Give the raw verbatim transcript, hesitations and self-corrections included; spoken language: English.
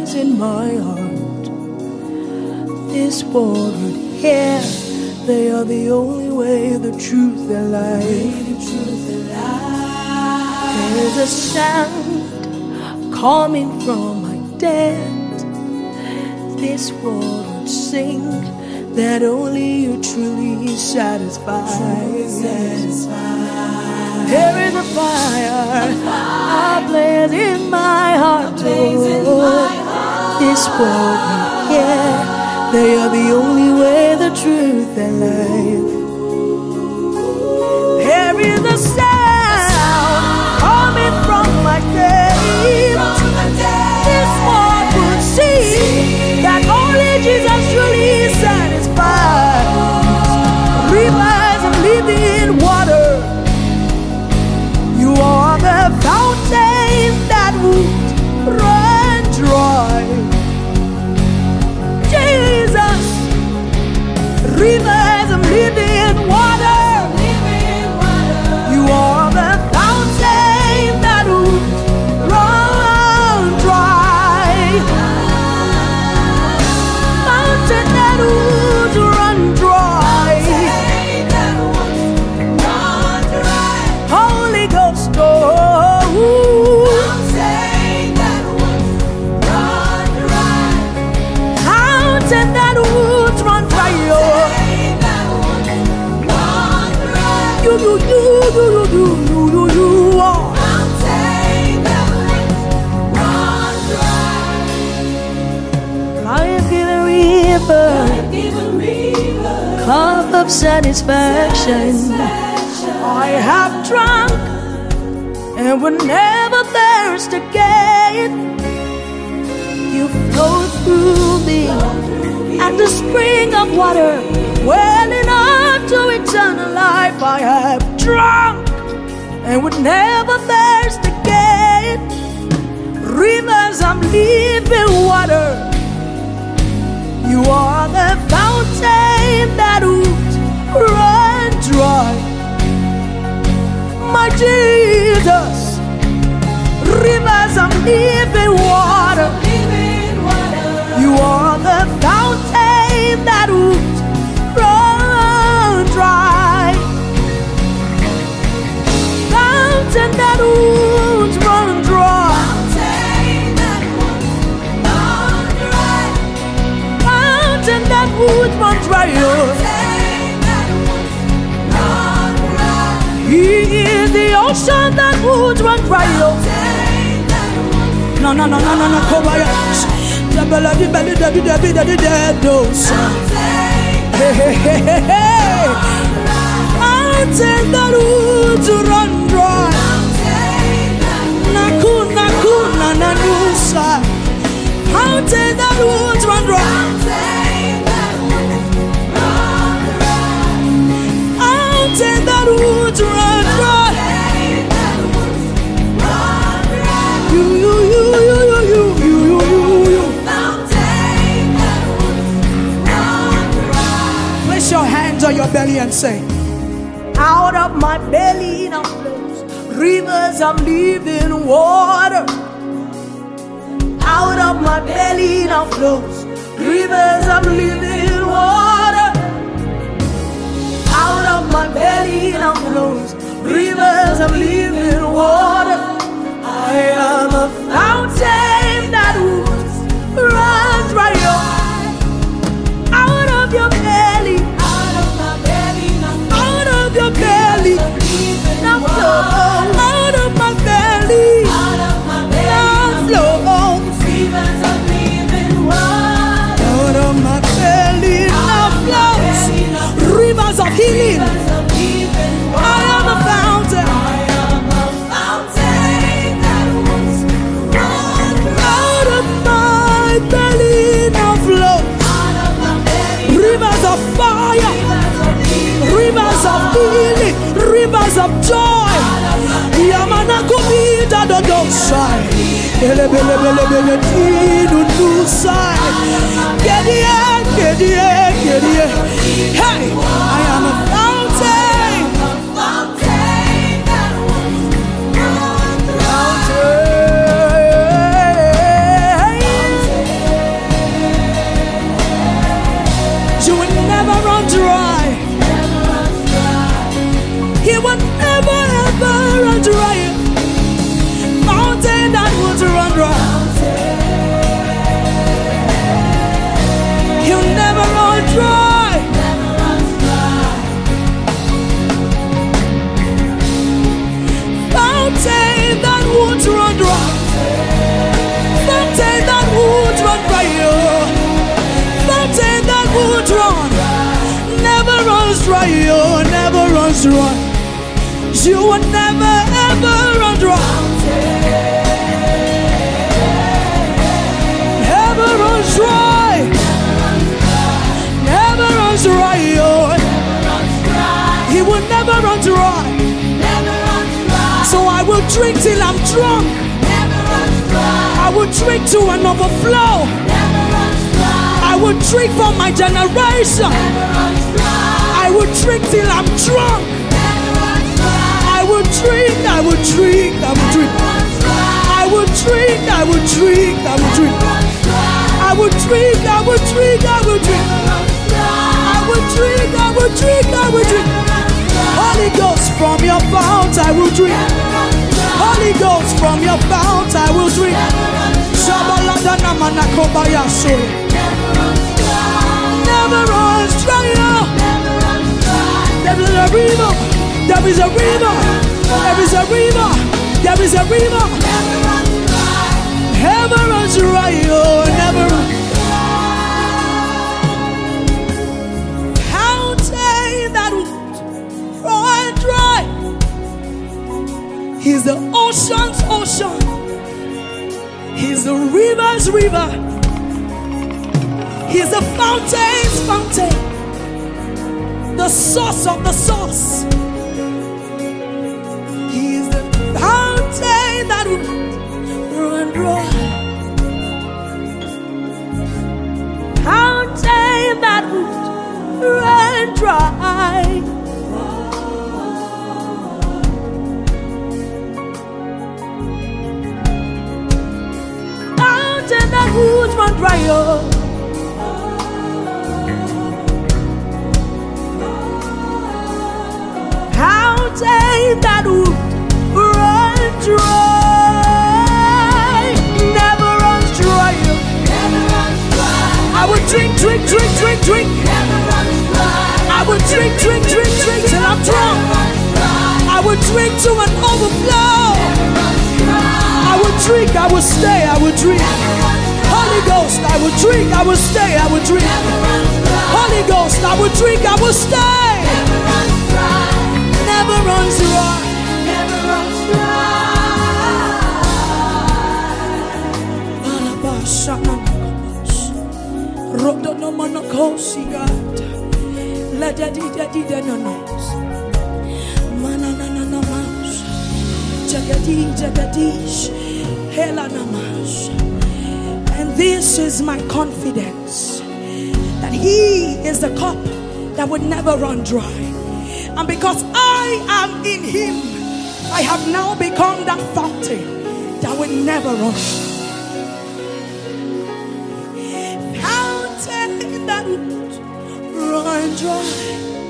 place in my heart. This world would hear. They are the only way, the truth, and life. There's a sound coming from my dad. This world would sing that only you truly satisfy. There is a fire, a blaze in my heart. Oh, this world will hear. They are the only way, the truth, and life. There is a sound coming from my grave. This world will see that only Jesus truly satisfies. Rivers of living water. You are the fountain that would run dry. Jesus, rivers of living water. You are the fountain that would run dry. Fountain that would run dry. Holy Ghost, oh. Fountain that would run dry. You, you, you, you, you, you, you, you are. Life-giving river, cup of satisfaction. I have drunk and will never thirst again. You flow through me as the spring of water, welling up to eternal life. I have drunk and would never thirst again. Rivers of living water. You are the fountain that would run dry. My Jesus, rivers of living water. You are the fountain that would run dry. Fountain that would run dry. Fountain that would run dry. He is the ocean that would run dry. No, no, no, no, no, no, come on. Hey, hey, hey, hey, hey. Fountain that would run dry. Nakuna, kuna, nanusa. Fountain that would run dry. Fountain that would run dry. You, you, you, you, you, you, you, you, you. Place your hands on your belly and say, out of my belly now flows rivers of living water. Out of my belly now flows rivers of living water. Out of my belly now flows rivers of living water. I am a fountain that would run dry. Out of your belly, out of my belly, out of your belly, now flow. Out of my belly, out of my belly, now flow. Rivers of living water. Out of my belly, now flows rivers of healing. I am a fountain. I am a fountain that was run out of my belly now flows rivers of fire, rivers of healing, rivers of joy. Yamana kumida do dosai, ele bele bele bele tinu nusai. Gedie, gedie, gedie. Hey, I am a fountain, a fountain that will run through. dry. You will never ever run dry. Never runs dry. Never runs dry. Oh. He will never run dry. So I will drink till I'm drunk. I will drink to an overflow. I will drink for my generation. I will drink till I'm drunk. I will drink, I will drink, I will drink. I will drink, I will drink, I will drink. I will drink, I will drink, I will drink. I will drink, I will drink, I will drink. Holy Ghost, from your fount I will drink. Holy Ghost, from your fount I will drink. Shabaladana manakobaya soul. Never runs dry. There is a river. There is a river. There is a river. There is a river. Never runs dry. Oh, never runs. Fountain that would run dry. He's the ocean's ocean. He's the river's river. He's the fountain's fountain. The source of the source. He's the fountain that will run dry. Fountain that will run dry. Fountain that would run dry. Oh. Fountain that would run dry. Never runs dry. Never runs dry. I will drink, drink, drink, drink, drink. Never runs dry. I will drink, drink, drink, drink till I'm drunk. I will drink to an overflow. Never runs dry. I will drink, I will stay, I will drink. Holy Ghost, I will drink, I will stay, I will drink. Holy Ghost, I will drink, I will stay. Never runs dry. Never runs And this is my confidence, that He is the cup that would never run dry. And because I am in Him, I have now become that fountain that will never run. Fountain that would run dry.